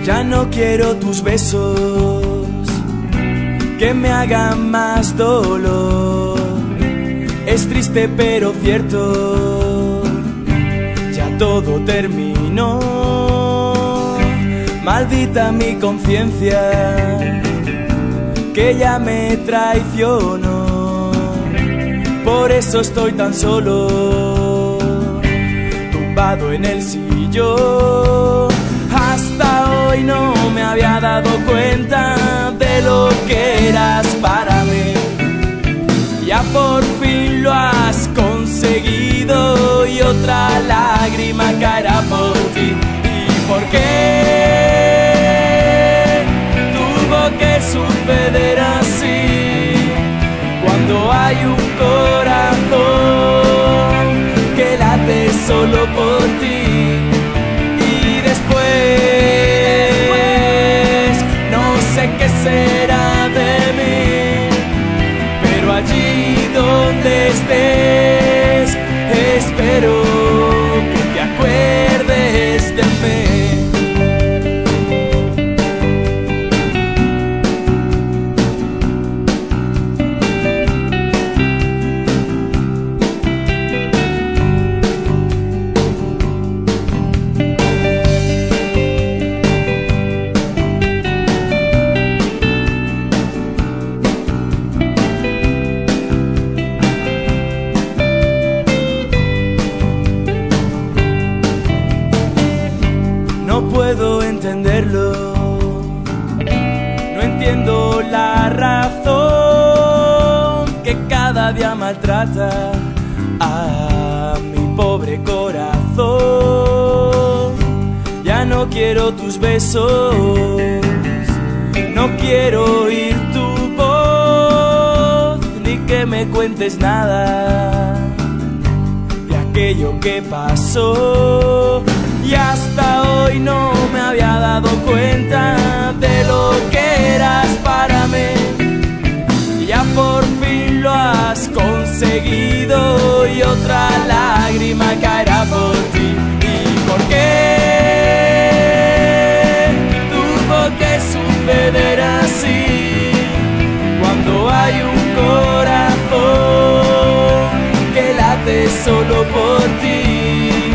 Ya no quiero tus besos que me hagan más dolor. Es triste pero cierto, ya todo terminó. Maldita mi conciencia que ya me traicionó. Por eso estoy tan solo, tumbado en el sillón. Hasta hoy no me había dado cuenta de lo que eras para mí. Ya por fin lo has conseguido y otra lágrima caerá por ti. ¿Y por qué tuvo que suceder así? Cuando hay un corazón que late solo por ti. Y después no sé qué será de mí, pero allí donde estés espero que te acuerdes de mí. No puedo entenderlo, no entiendo la razón que cada día maltrata a mi pobre corazón. Ya no quiero tus besos, no quiero oír tu voz, ni que me cuentes nada de aquello que pasó. Y hasta hoy no me había dado cuenta de lo que eras para mí. Ya por fin lo has conseguido y otra lágrima caerá por ti. ¿Y por qué tuvo que suceder así? Cuando hay un corazón que late solo por ti.